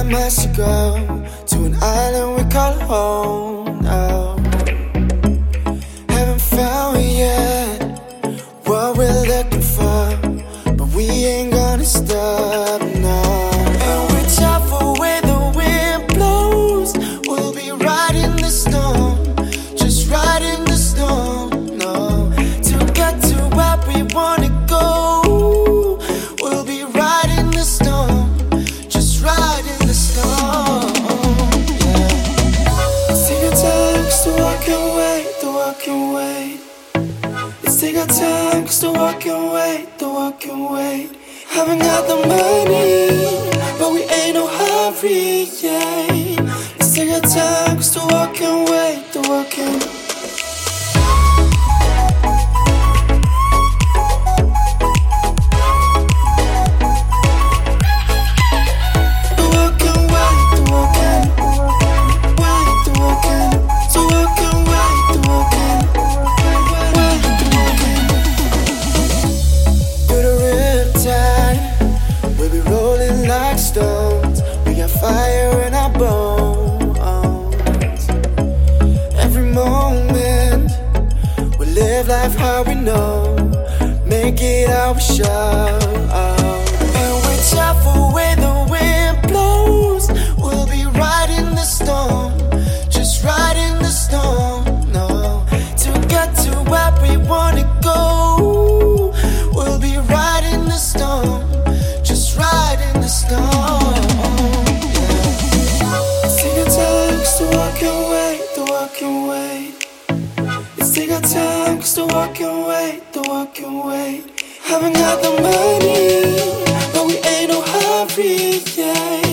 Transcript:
miles to go to an island we call home now. Haven't found yet what we're looking for, but we ain't gonna stop now. And whichever way the wind blows, we'll be riding the storm, just riding the storm. No, to get to where we wanna go, we'll be riding the storm, just riding the storm. Yeah. Let's take our time, 'cause the walk can wait, the walk can wait. Let's take our time, 'cause the walk can wait, the walk can wait. Haven't got the money, but we ain't no hurry, yeah. Let's take our time, 'cause the walk can wait, the walk can wait. Stones, we got fire in our bones. Every moment we live life how we know, make it how we show. And whichever way the wind blows, we'll be riding the storm, just riding the storm. No, to get to where we wanna go, we'll be riding the storm, just riding the storm. Let's take our time, 'cause the walk can wait, the walk can wait. Haven't got the money, but we ain't no hurry, yeah.